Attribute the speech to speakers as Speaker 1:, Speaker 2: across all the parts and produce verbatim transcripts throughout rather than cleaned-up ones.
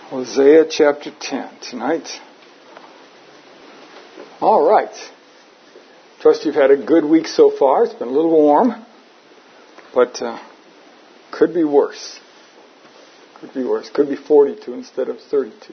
Speaker 1: Hosea chapter ten tonight. All right. Trust you've had a good week so far. It's been a little warm, but uh, could be worse. Could be worse. Could be forty-two instead of thirty-two.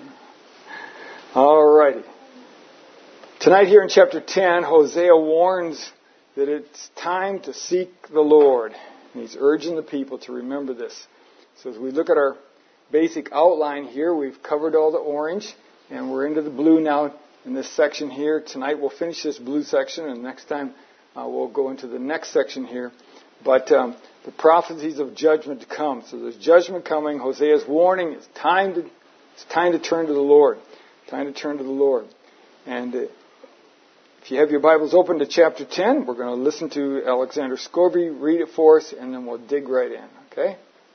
Speaker 1: All righty. Tonight here in chapter ten, Hosea warns that it's time to seek the Lord. And he's urging the people to remember this. So as we look at our basic outline here, we've covered all the orange, and we're into the blue now in this section here. Tonight we'll finish this blue section, and next time uh, we'll go into the next section here. But um, the prophecies of judgment to come. So there's judgment coming. Hosea's warning. It's time to it's time to turn to the Lord. Time to turn to the Lord. And uh, if you have your Bibles open to chapter ten, we're going to listen to Alexander Scourby read it for us, and then we'll dig right in. Okay?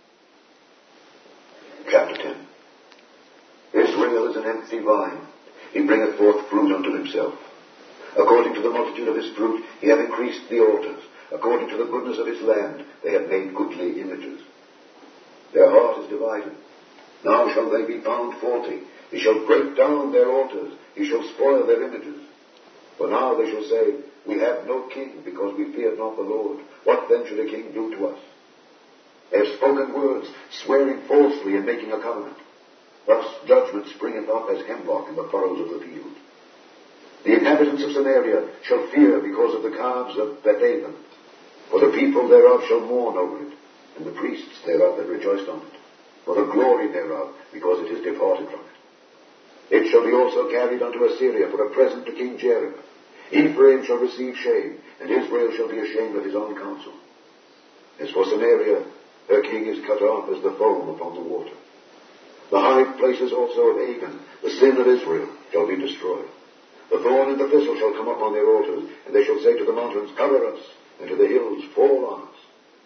Speaker 2: Chapter ten. Israel is an empty vine. He bringeth forth fruit unto himself. According to the multitude of his fruit, he hath increased the altars. According to the goodness of his land, they have made goodly images. Their heart is divided. Now shall they be found faulty. He shall break down their altars. He shall spoil their images. For now they shall say, We have no king, because we feared not the Lord. What then should a king do to us? They have spoken words, swearing falsely and making a covenant. Thus judgment springeth up as hemlock in the furrows of the field. The inhabitants of Samaria shall fear because of the calves of Bethaven. For the people thereof shall mourn over it, and the priests thereof that rejoiced on it. For the glory thereof, because it is departed from it. It shall be also carried unto Assyria for a present to King Jareb. Ephraim shall receive shame, and Israel shall be ashamed of his own counsel. As for Samaria, her king is cut off as the foam upon the water. The high places also of Agan, the sin of Israel, shall be destroyed. The thorn and the thistle shall come up on their altars, and they shall say to the mountains, Cover us, and to the hills, Fall on us.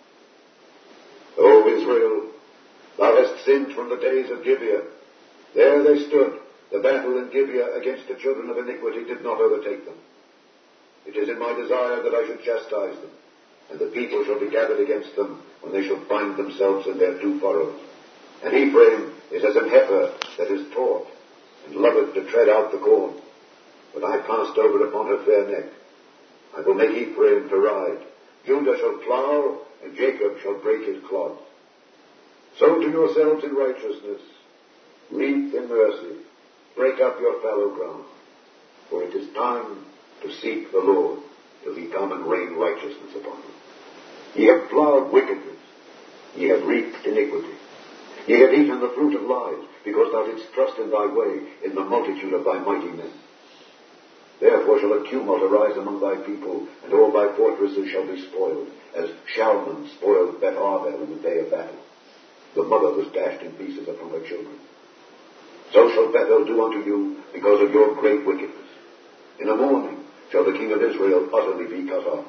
Speaker 2: O Israel, thou hast sinned from the days of Gibeah. There they stood. The battle in Gibeah against the children of iniquity did not overtake them. It is in my desire that I should chastise them, and the people shall be gathered against them when they shall bind themselves in their two furrows. And Ephraim is as an heifer that is taught, and loveth to tread out the corn. But I passed over upon her fair neck. I will make Ephraim to ride. Judah shall plow, and Jacob shall break his clods. Sow to yourselves in righteousness. Reap in mercy. Break up your fallow ground. For it is time to seek the Lord, till he come and rain righteousness upon you. Ye have plowed wickedness. Ye have reaped iniquity. Ye have eaten the fruit of lies, because thou didst trust in thy way, in the multitude of thy mighty men. Therefore shall a tumult arise among thy people, and all thy fortresses shall be spoiled, as Shalman spoiled Beth Arbel in the day of battle. The mother was dashed in pieces upon her children. So shall Bethel do unto you, because of your great wickedness. In the morning shall the king of Israel utterly be cut off.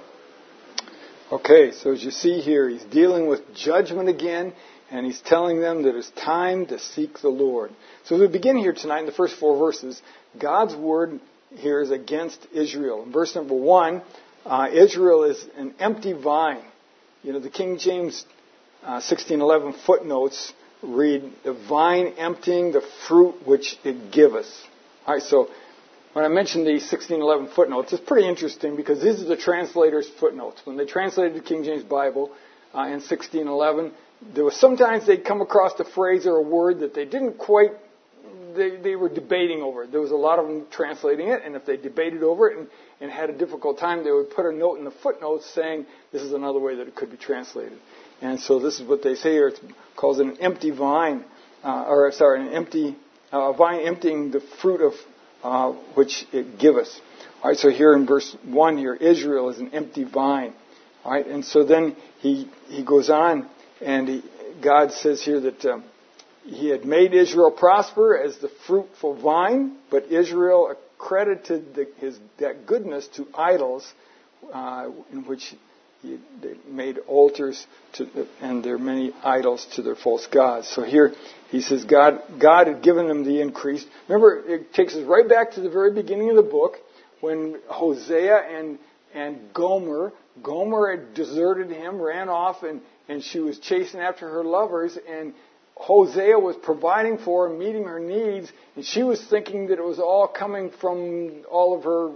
Speaker 1: Okay, so as you see here, he's dealing with judgment again, and he's telling them that it's time to seek the Lord. So as we begin here tonight in the first four verses, God's word here is against Israel. In verse number one, uh, Israel is an empty vine. You know, the King James uh, sixteen eleven footnotes read, the vine emptying the fruit which it giveth. All right, so when I mentioned the sixteen eleven footnotes, it's pretty interesting because these are the translator's footnotes. When they translated the King James Bible uh, in sixteen eleven, there was sometimes they'd come across a phrase or a word that they didn't quite, they, they were debating over. There was a lot of them translating it, and if they debated over it and, and had a difficult time, they would put a note in the footnotes saying this is another way that it could be translated. And so this is what they say here. It calls it an empty vine, uh, or sorry, an empty uh, vine emptying the fruit of uh, which it giveth. All right, so here in verse one here, Israel is an empty vine. All right, and so then he he goes on, and he, God says here that um, he had made Israel prosper as the fruitful vine, but Israel accredited the, his that goodness to idols, uh, in which he, they made altars to, and there are many idols to their false gods. So here he says God God had given them the increase. Remember, it takes us right back to the very beginning of the book when Hosea and and Gomer, Gomer had deserted him, ran off, and, and she was chasing after her lovers, and Hosea was providing for her, meeting her needs, and she was thinking that it was all coming from all of her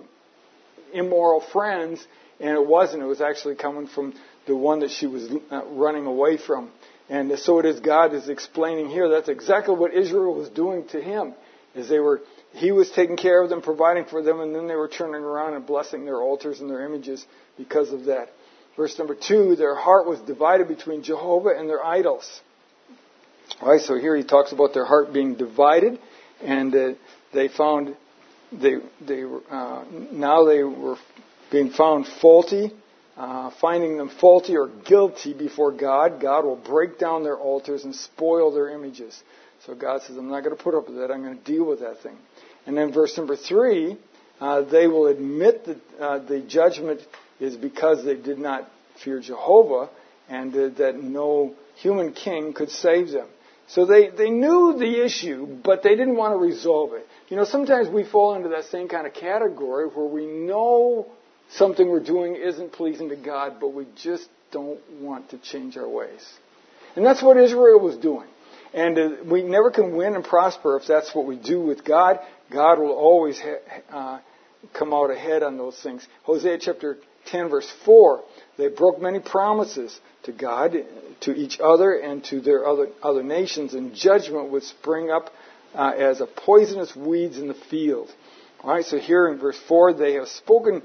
Speaker 1: immoral friends, and it wasn't. It was actually coming from the one that she was running away from. And so it is God is explaining here. That's exactly what Israel was doing to him. Is they were, he was taking care of them, providing for them, and then they were turning around and blessing their altars and their images because of that. Verse number two, their heart was divided between Jehovah and their idols. All right, so here he talks about their heart being divided, and uh, they found they they uh, now they were being found faulty, uh, finding them faulty or guilty before God. God will break down their altars and spoil their images. So God says, I'm not going to put up with that. I'm going to deal with that thing. And then verse number three, uh, they will admit that uh, the judgment is because they did not fear Jehovah, and uh, that no human king could save them. So they, they knew the issue, but they didn't want to resolve it. You know, sometimes we fall into that same kind of category where we know something we're doing isn't pleasing to God, but we just don't want to change our ways. And that's what Israel was doing. And uh, we never can win and prosper if that's what we do with God. God will always ha- uh, come out ahead on those things. Hosea chapter ten, verse four, they broke many promises to God, to each other, and to their other, other nations, and judgment would spring up uh, as a poisonous weeds in the field. All right, so here in verse four, they have spoken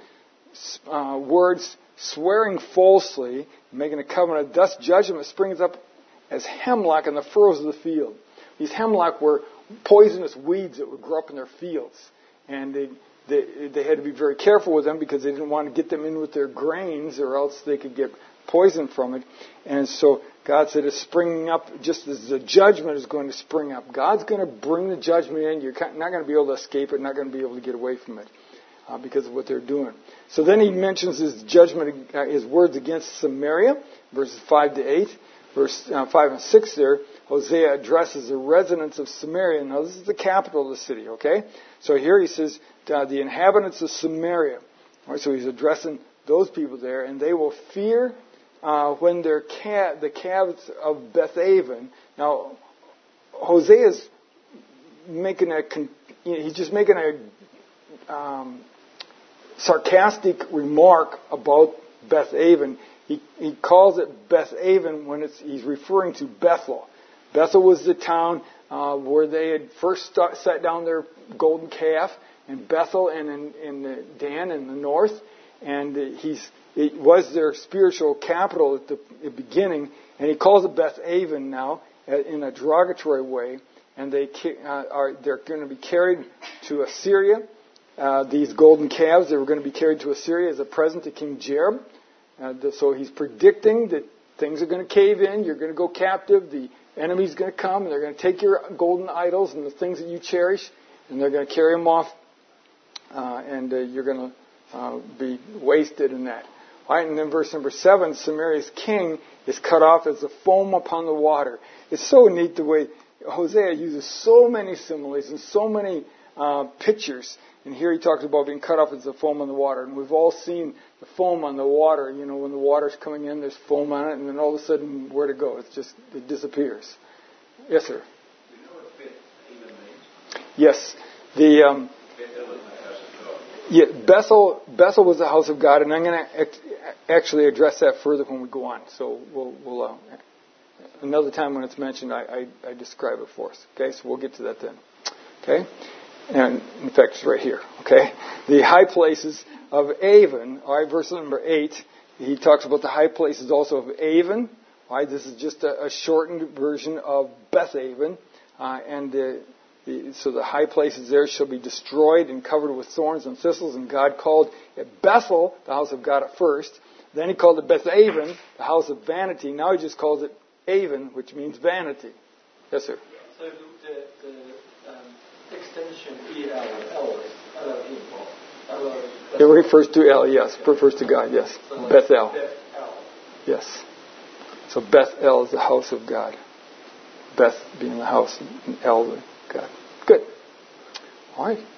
Speaker 1: uh, words swearing falsely, making a covenant. Thus judgment springs up as hemlock in the furrows of the field. These hemlock were poisonous weeds that would grow up in their fields. And they, they, they had to be very careful with them because they didn't want to get them in with their grains or else they could get poison from it. And so God said it's springing up just as the judgment is going to spring up. God's going to bring the judgment in. You're not going to be able to escape it, not going to be able to get away from it uh, because of what they're doing. So then he mentions his judgment, uh, his words against Samaria, verses five to eight. Verse uh, five and six there, Hosea addresses the residents of Samaria. Now, this is the capital of the city, okay? So here he says, uh, the inhabitants of Samaria. All right, so he's addressing those people there, and they will fear uh, when their cat, the calves of Bethaven. Now, Hosea's making a, you know, he's just making a um, sarcastic remark about Bethaven. He, he calls it Bethaven when it's, he's referring to Bethel. Bethel was the town uh, where they had first start, set down their golden calf, in Bethel and in, in the Dan in the north. And he's, it was their spiritual capital at the, the beginning. And he calls it Bethaven now in a derogatory way. And they uh, are they're going to be carried to Assyria. Uh, these golden calves, they were going to be carried to Assyria as a present to King Jerob. Uh, so he's predicting that things are going to cave in. You're going to go captive. The enemy's going to come, and they're going to take your golden idols and the things that you cherish, and they're going to carry them off, uh, and uh, you're going to uh, be wasted in that. All right, and then verse number seven, Samaria's king is cut off as the foam upon the water. It's so neat the way Hosea uses so many similes and so many uh, pictures. And here he talks about being cut off as the foam on the water. And we've all seen the foam on the water. You know, when the water's coming in, there's foam on it, and then all of a sudden, where'd it go? It's just, it disappears. Yes, sir?
Speaker 3: Do you know what Beth-Aven means?
Speaker 1: Yes. The, um,
Speaker 3: Bethel was the house of God.
Speaker 1: yeah, Bethel, Bethel was the house of God, and I'm going to act, actually address that further when we go on. So we'll, we'll uh, another time when it's mentioned, I, I, I describe it for us. Okay, so we'll get to that then. Okay? And in fact, it's right here, okay? The high places of Aven, all right, verse number eight, he talks about the high places also of Aven. All right, this is just a, a shortened version of Bethaven. Uh, and the, the, so the high places there shall be destroyed and covered with thorns and thistles. And God called it Bethel, the house of God at first. Then he called it Bethaven, the house of vanity. Now he just calls it Aven, which means vanity. Yes, sir?
Speaker 4: So the, the, the extension E L, L, Elohim, Elohim.
Speaker 1: It refers to El, yes. Refers to God, yes.
Speaker 4: So
Speaker 1: Bethel.
Speaker 4: Bethel.
Speaker 1: Yes. So Bethel is the house of God. Beth being the house, and El the God. Good. All right.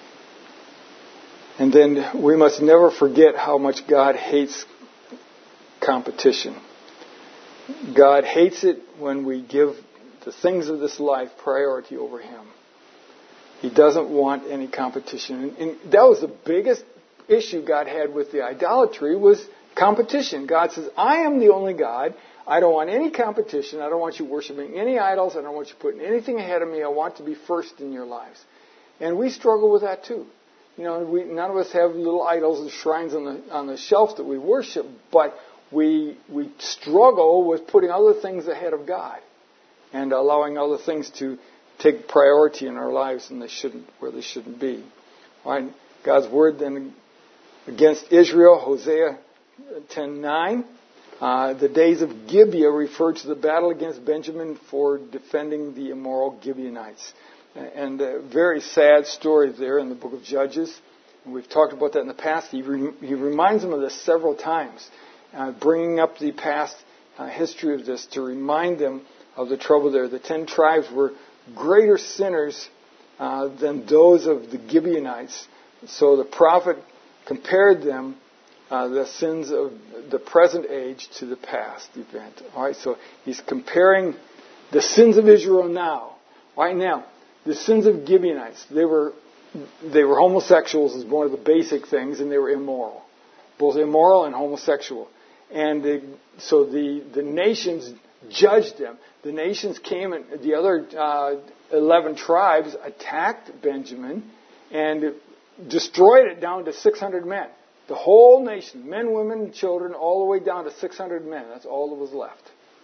Speaker 1: And then we must never forget how much God hates competition. God hates it when we give the things of this life priority over him. He doesn't want any competition. And, and that was the biggest issue God had with the idolatry, was competition. God says, I am the only God. I don't want any competition. I don't want you worshiping any idols. I don't want you putting anything ahead of me. I want to be first in your lives. And we struggle with that too. You know, we, none of us have little idols and shrines on the on the shelf that we worship, but we we struggle with putting other things ahead of God and allowing other things to take priority in our lives, and they shouldn't, where they shouldn't be. All right, God's word then against Israel, Hosea ten nine. Uh, the days of Gibeah refer to the battle against Benjamin for defending the immoral Gibeonites. And a very sad story there in the book of Judges. And we've talked about that in the past. He, re- he reminds them of this several times, uh, bringing up the past uh, history of this to remind them of the trouble there. The ten tribes were greater sinners uh, than those of the Gibeonites. So the prophet compared them, uh, the sins of the present age, to the past event. All right, so he's comparing the sins of Israel now. Right now, the sins of Gibeonites, they were they were homosexuals is one of the basic things, and they were immoral, both immoral and homosexual. And they, so the the nations judged them. The nations came, and the other uh, eleven tribes attacked Benjamin and destroyed it down to six hundred men. The whole nation, men, women, and children, all the way down to six hundred men. That's all that was left.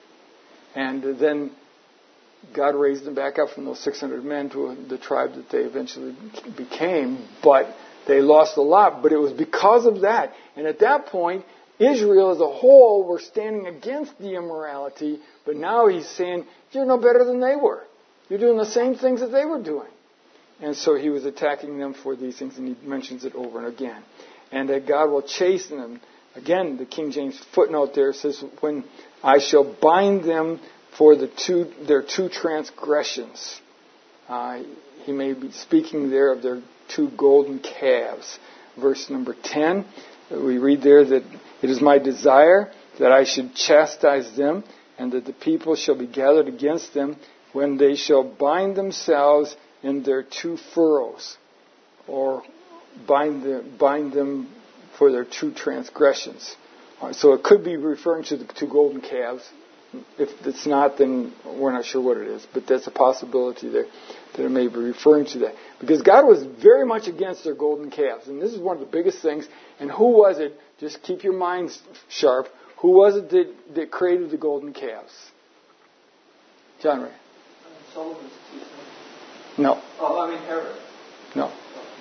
Speaker 1: And then God raised them back up from those six hundred men to the tribe that they eventually became. But they lost a lot. But it was because of that. And at that point, Israel as a whole were standing against the immorality. But now he's saying, you're no better than they were. You're doing the same things that they were doing. And so he was attacking them for these things. And he mentions it over and again. And that God will chasten them. Again, the King James footnote there says, when I shall bind them for the two, their two transgressions. Uh, he may be speaking there of their two golden calves. Verse number ten, we read there that it is my desire that I should chastise them, and that the people shall be gathered against them when they shall bind themselves in their two furrows, or bind them, bind them for their two transgressions. Right, so it could be referring to the two golden calves. If it's not, then we're not sure what it is. But that's a possibility there, that it may be referring to that. Because God was very much against their golden calves. And this is one of the biggest things. And who was it? Just keep your minds sharp. Who was it that, that created the golden calves? John Ray?
Speaker 4: Solomon's teaching.
Speaker 1: No.
Speaker 4: Oh, I mean Herod.
Speaker 1: No.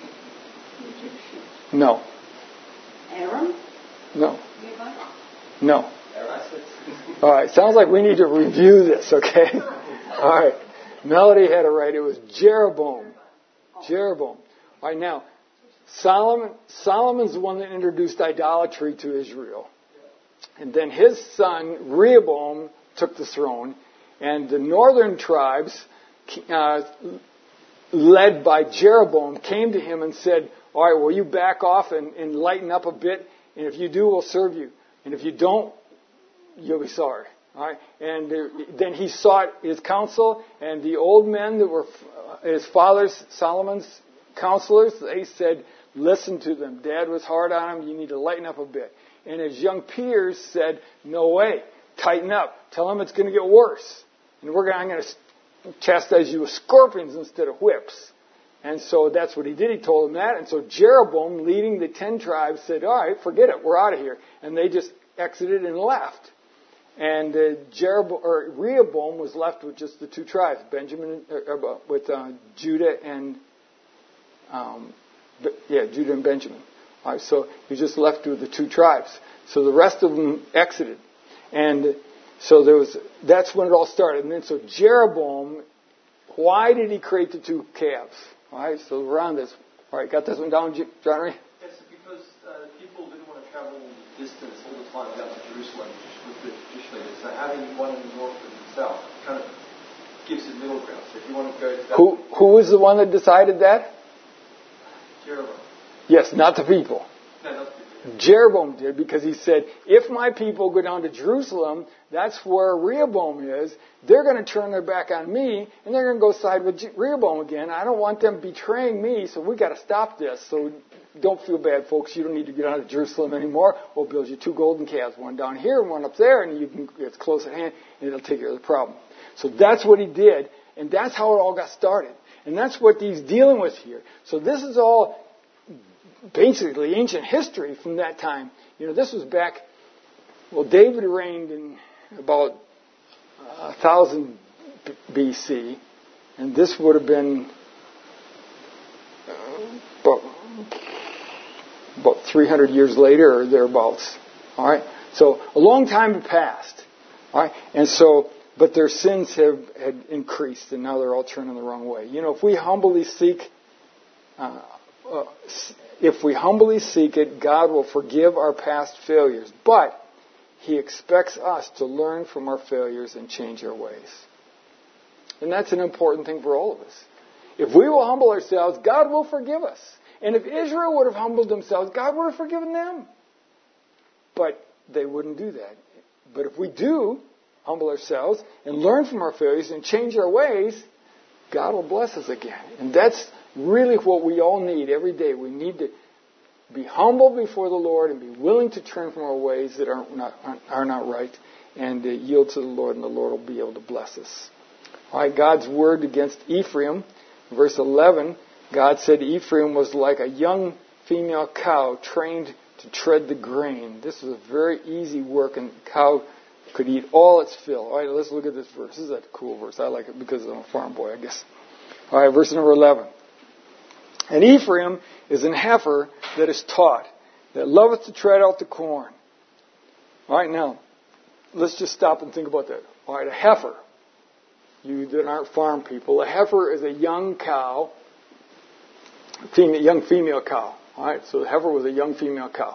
Speaker 1: No.
Speaker 5: Aaron?
Speaker 1: No.
Speaker 5: Levi?
Speaker 1: No. All right, sounds like we need to review this, okay? All right, Melody had it right. It was Jeroboam. Jeroboam. All right, now, Solomon, Solomon's the one that introduced idolatry to Israel. And then his son, Rehoboam, took the throne. And the northern tribes, uh, led by Jeroboam, came to him and said, all right, will you back off and, and lighten up a bit? And if you do, we'll serve you. And if you don't, you'll be sorry. All right? And then he sought his counsel, and the old men that were his father's, Solomon's counselors, they said, listen to them. Dad was hard on him. You need to lighten up a bit. And his young peers said, no way. Tighten up. Tell him it's going to get worse. And we're going, I'm going to chastise you with scorpions instead of whips. And so that's what he did. He told them that. And so Jeroboam, leading the ten tribes, said, all right, forget it. We're out of here. And they just exited and left. And uh, Jeroboam, or Rehoboam was left with just the two tribes, Benjamin, uh, with uh, Judah and um, yeah, Judah and Benjamin. All right, so he just left with the two tribes. So the rest of them exited, and so there was. That's when it all started. And then so Jeroboam, why did he create the two calves? All right, so we're on this. All right, got this one down, John Ray?
Speaker 4: Yes, because uh, people didn't want to travel the distance all the time down to Jerusalem with the Jewish leaders. So having one in the north and the south kind of gives it middle ground. So if you want to go to that,
Speaker 1: who who was the one that decided that?
Speaker 4: Jeroboam.
Speaker 1: Yes, not the people.
Speaker 4: No, not the people.
Speaker 1: Jeroboam did, because he said, if my people go down to Jerusalem, That's where Rehoboam is. They're going to turn their back on me, and they're going to go side with Rehoboam again. I don't want them betraying me, so we got to stop this. So don't feel bad, folks. You don't need to get out of Jerusalem anymore. We'll build you two golden calves, one down here and one up there, and you can, it's close at hand, and it'll take care of the problem. So that's what he did, and that's how it all got started. And that's what he's dealing with here. So this is all basically ancient history from that time. You know, this was back, well, David reigned in about one thousand B C, and this would have been uh, about, about three hundred years later or thereabouts. All right? So a long time had passed. All right? And so, but their sins have had increased, and now they're all turning the wrong way. You know, if we humbly seek, uh, uh, if we humbly seek it, God will forgive our past failures. But He expects us to learn from our failures and change our ways. And that's an important thing for all of us. If we will humble ourselves, God will forgive us. And if Israel would have humbled themselves, God would have forgiven them. But they wouldn't do that. But if we do humble ourselves and learn from our failures and change our ways, God will bless us again. And that's really what we all need every day. We need to be humble before the Lord and be willing to turn from our ways that are not, are not right and uh, yield to the Lord, and the Lord will be able to bless us. All right, God's word against Ephraim, verse eleven, God said Ephraim was like a young female cow trained to tread the grain. This was a very easy work, and the cow could eat all its fill. All right, let's look at this verse. This is a cool verse. I like it because I'm a farm boy, I guess. All right, verse number eleven. And Ephraim is an heifer that is taught, that loveth to tread out the corn. All right, now, let's just stop and think about that. All right, a heifer. You that aren't farm people, a heifer is a young cow, female, young female cow. All right, so the heifer was a young female cow.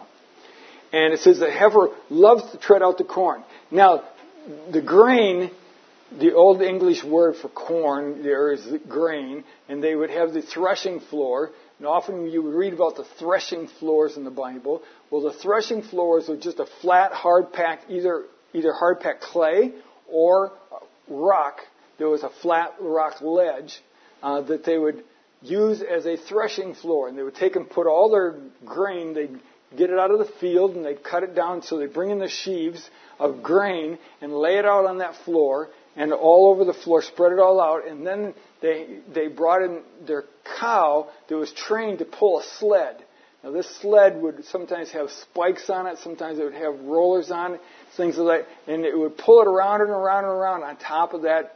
Speaker 1: And it says the heifer loves to tread out the corn. Now, the grain, the old English word for corn there is grain, and they would have the threshing floor. And often you would read about the threshing floors in the Bible. Well, the threshing floors were just a flat, hard-packed, either either hard-packed clay or rock. There was a flat rock ledge uh, that they would use as a threshing floor. And they would take and put all their grain, they'd get it out of the field, and they'd cut it down. So they'd bring in the sheaves of grain and lay it out on that floor, and all over the floor, spread it all out. And then they they brought in their cow that was trained to pull a sled. Now, this sled would sometimes have spikes on it. Sometimes it would have rollers on it, things like that. And it would pull it around and around and around on top of that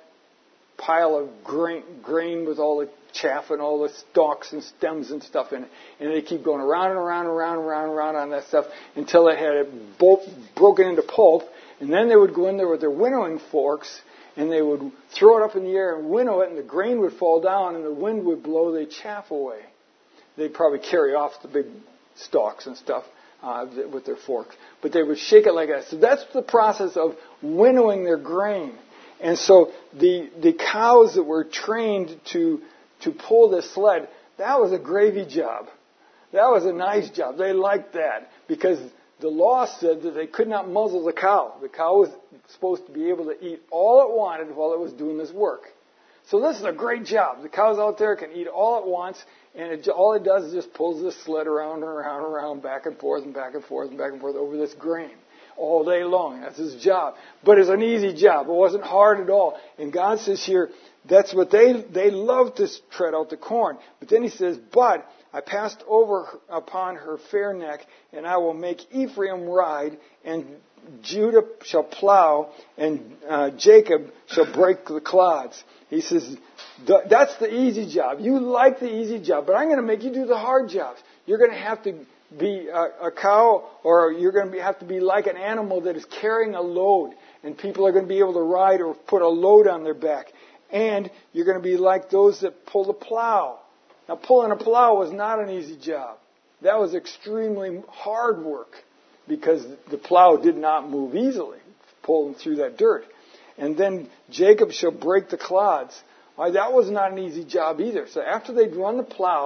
Speaker 1: pile of grain, grain with all the chaff and all the stalks and stems and stuff in it. And they keep going around and around and around and around and around on that stuff until it had it both broken into pulp. And then they would go in there with their winnowing forks, and they would throw it up in the air and winnow it, and the grain would fall down, and the wind would blow the chaff away. They'd probably carry off the big stalks and stuff uh, with their forks. But they would shake it like that. So that's the process of winnowing their grain. And so the the cows that were trained to to pull this sled, that was a gravy job. That was a nice job. They liked that because the law said that they could not muzzle the cow. The cow was supposed to be able to eat all it wanted while it was doing this work. So this is a great job. The cows out there can eat all at once, and it, all it does is just pulls this sled around and around and around, back and forth and back and forth and back and forth over this grain all day long. That's his job. But it's an easy job. It wasn't hard at all. And God says here, that's what they they love to tread out the corn. But then he says, but I passed over upon her fair neck, and I will make Ephraim ride, and Judah shall plow, and uh, Jacob shall break the clods. He says, that's the easy job. You like the easy job, but I'm going to make you do the hard jobs. You're going to have to be a, a cow, or you're going to be, have to be like an animal that is carrying a load, and people are going to be able to ride or put a load on their back. And you're going to be like those that pull the plow. Now, pulling a plow was not an easy job. That was extremely hard work because the plow did not move easily, pulling through that dirt. And then Jacob shall break the clods. Right, that was not an easy job either. So after they'd run the plow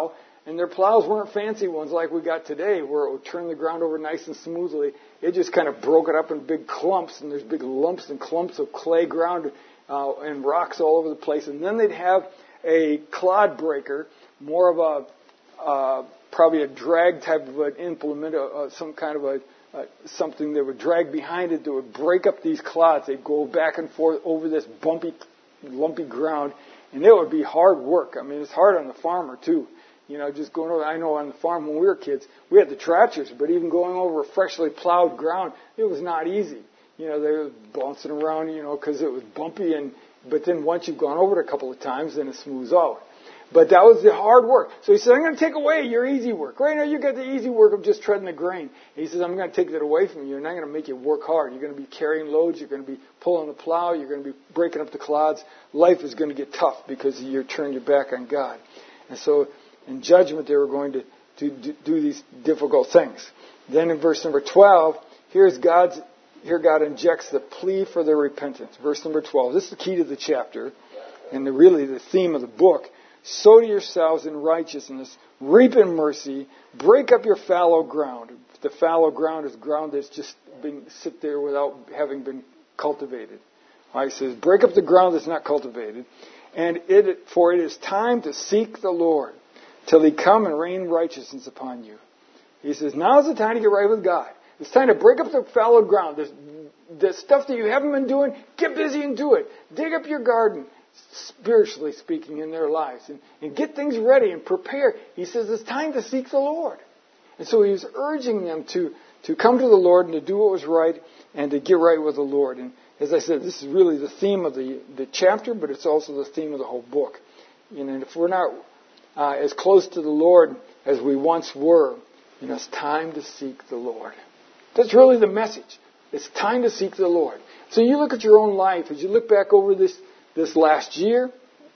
Speaker 1: And their plows weren't fancy ones like we got today, where it would turn the ground over nice and smoothly. It just kind of broke it up in big clumps, and there's big lumps and clumps of clay ground uh, and rocks all over the place. And then they'd have a clod breaker, more of a uh, probably a drag type of an implement, uh, uh, some kind of a uh, something that would drag behind it that would break up these clods. They'd go back and forth over this bumpy, lumpy ground, and it would be hard work. I mean, it's hard on the farmer too. You know, just going over, I know on the farm when we were kids, we had the tractors, but even going over freshly plowed ground, it was not easy. You know, they were bouncing around, you know, because it was bumpy, and but then once you've gone over it a couple of times, then it smooths out. But that was the hard work. So he said, I'm going to take away your easy work. Right now you got the easy work of just treading the grain. And he says, I'm going to take that away from you, and I'm going to make you work hard. You're going to be carrying loads. You're going to be pulling the plow. You're going to be breaking up the clods. Life is going to get tough because you turned your back on God. And so in judgment, they were going to, to do these difficult things. Then in verse number twelve, here's God's, here God injects the plea for their repentance. Verse number twelve. This is the key to the chapter and the, really the theme of the book. Sow to yourselves in righteousness, reap in mercy, break up your fallow ground. The fallow ground is ground that's just been sit there without having been cultivated. All right, it says, break up the ground that's not cultivated, and it for it is time to seek the Lord till He come and rain righteousness upon you. He says, now's the time to get right with God. It's time to break up the fallow ground. There's, the stuff that you haven't been doing, get busy and do it. Dig up your garden, spiritually speaking, in their lives, and, and get things ready and prepare. He says it's time to seek the Lord. And so he was urging them to, to come to the Lord and to do what was right and to get right with the Lord. And as I said, this is really the theme of the, the chapter, but it's also the theme of the whole book. You know, and if we're not uh, as close to the Lord as we once were, you know, it's time to seek the Lord. That's really the message. It's time to seek the Lord. So you look at your own life, as you look back over this this last year,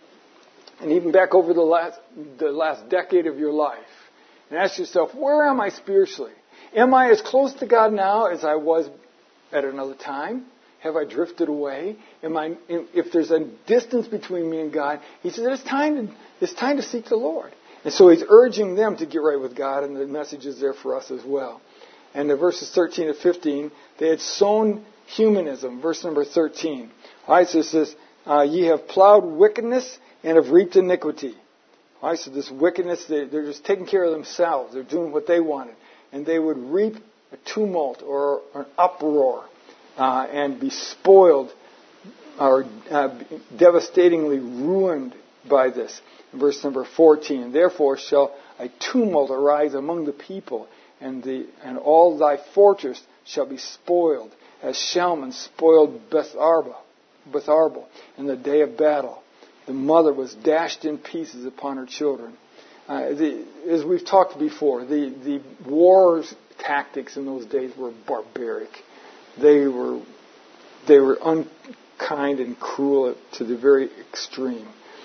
Speaker 1: and even back over the last the last decade of your life, and ask yourself, where am I spiritually? Am I as close to God now as I was at another time? Have I drifted away? Am I? If there's a distance between me and God, he says it's time to it's time to seek the Lord. And so he's urging them to get right with God, and the message is there for us as well. And in verses thirteen to fifteen, they had sown humanism. Verse number thirteen. All right, so it says, uh, ye have plowed wickedness and have reaped iniquity. All right, so this wickedness, they, they're just taking care of themselves. They're doing what they wanted. And they would reap a tumult or, or an uproar uh, and be spoiled or uh, devastatingly ruined by this. In verse number fourteen, therefore shall a tumult arise among the people, and the and all thy fortress shall be spoiled, as Shalman spoiled Beth-arbel, Beth-arbel in the day of battle. The mother was dashed in pieces upon her children. Uh, the, as we've talked before, the, the war tactics in those days were barbaric. They were they were unkind and cruel to the very extreme.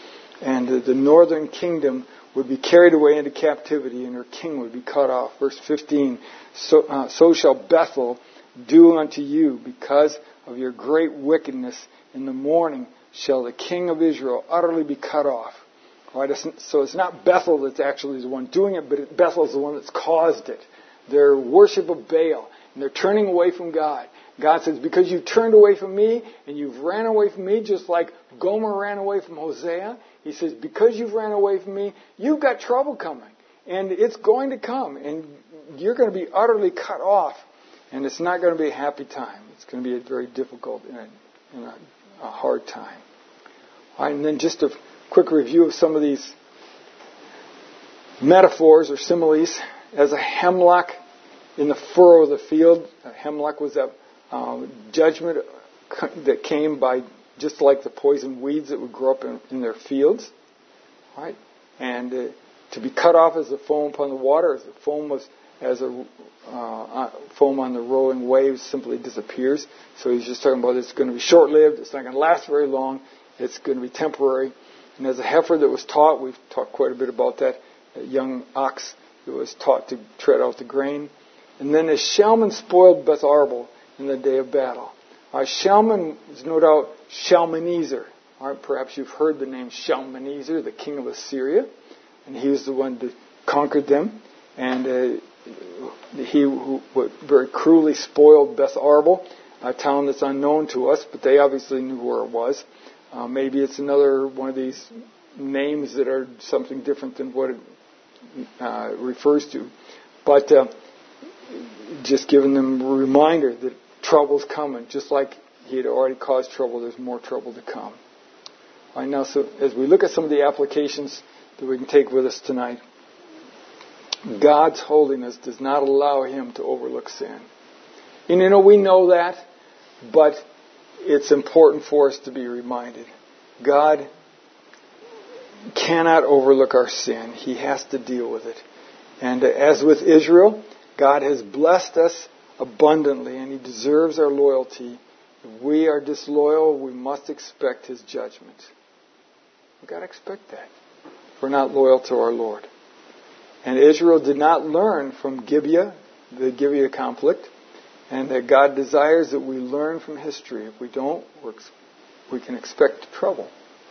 Speaker 1: And uh, the northern kingdom would be carried away into captivity, and her king would be cut off. Verse fifteen, so, uh, so shall Bethel do unto you because of your great wickedness. In the morning shall the king of Israel utterly be cut off. Right? So it's not Bethel that's actually the one doing it, but Bethel is the one that's caused it. Their worship of Baal, and they're turning away from God. God says, because you've turned away from me, and you've ran away from me, just like Gomer ran away from Hosea, he says, because you've ran away from me, you've got trouble coming. And it's going to come, and you're going to be utterly cut off. And it's not going to be a happy time. It's going to be a very difficult and a, and a, a hard time. All right, and then just a quick review of some of these metaphors or similes. As a hemlock in the furrow of the field, a hemlock was that um, judgment that came by just like the poison weeds that would grow up in, in their fields. All right, and uh, to be cut off as the foam upon the water, as the foam was as a uh, foam on the rolling waves simply disappears. So he's just talking about it's going to be short-lived. It's not going to last very long. It's going to be temporary. And as a heifer that was taught, we've talked quite a bit about that, a young ox that was taught to tread out the grain. And then as Shalman spoiled Beth-arbel in the day of battle. Uh, Shalman is no doubt Shalmaneser. All right, perhaps you've heard the name Shalmaneser, the king of Assyria. And he was the one to conquered them, and uh, he who very cruelly spoiled Beth Arbel, a town that's unknown to us, but they obviously knew where it was. Uh, maybe it's another one of these names that are something different than what it uh, refers to. But uh, just giving them a reminder that trouble's coming. Just like he had already caused trouble, there's more trouble to come. All right, now, so as we look at some of the applications that we can take with us tonight, God's holiness does not allow him to overlook sin. And you know, we know that, but it's important for us to be reminded. God cannot overlook our sin. He has to deal with it. And as with Israel, God has blessed us abundantly, and he deserves our loyalty. If we are disloyal, we must expect his judgment. We've got to expect that if we're not loyal to our Lord. And Israel did not learn from Gibeah, the Gibeah conflict, and that God desires that we learn from history. If we don't, we're, we can expect trouble.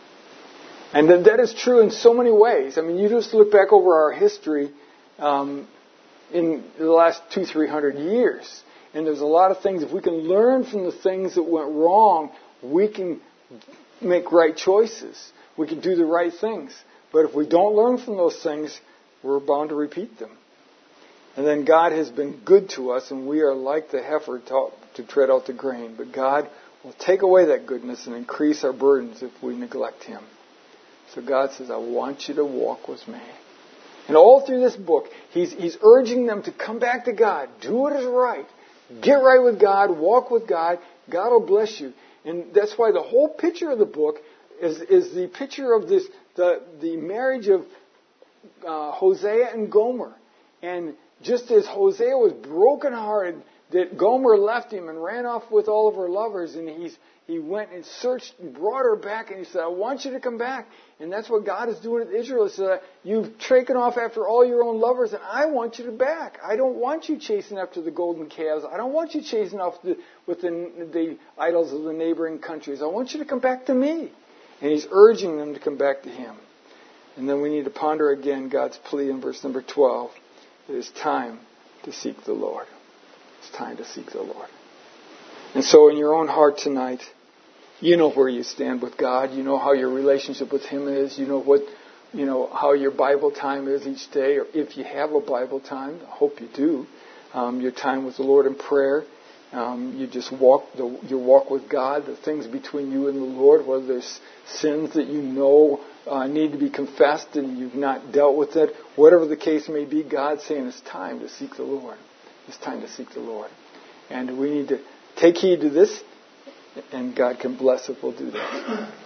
Speaker 1: And that, that is true in so many ways. I mean, you just look back over our history um, in the last two, three hundred years, and there's a lot of things. If we can learn from the things that went wrong, we can make right choices. We can do the right things. But if we don't learn from those things, we're bound to repeat them. And then God has been good to us, and we are like the heifer to, to tread out the grain. But God will take away that goodness and increase our burdens if we neglect him. So God says, I want you to walk with me. And all through this book, he's, he's urging them to come back to God. Do what is right. Get right with God. Walk with God. God will bless you. And that's why the whole picture of the book is, is the picture of this, the, the marriage of uh, Hosea and Gomer. And just as Hosea was brokenhearted that Gomer left him and ran off with all of her lovers, and he's, he went and searched and brought her back, and he said, I want you to come back. And that's what God is doing with Israel. He said, you've taken off after all your own lovers, and I want you to back. I don't want you chasing after the golden calves. I don't want you chasing off the, with the, the idols of the neighboring countries. I want you to come back to me. And he's urging them to come back to him. And then we need to ponder again God's plea in verse number twelve. It is time to seek the Lord. It's time to seek the Lord. And so in your own heart tonight, you know where you stand with God. You know how your relationship with him is. You know what, you know how your Bible time is each day, or if you have a Bible time. I hope you do. Um, your time with the Lord in prayer. Um, you just walk the, your walk with God, the things between you and the Lord, whether there's sins that you know uh, need to be confessed and you've not dealt with it. Whatever the case may be, God's saying it's time to seek the Lord. It's time to seek the Lord. And we need to take heed to this, and God can bless if we'll do that.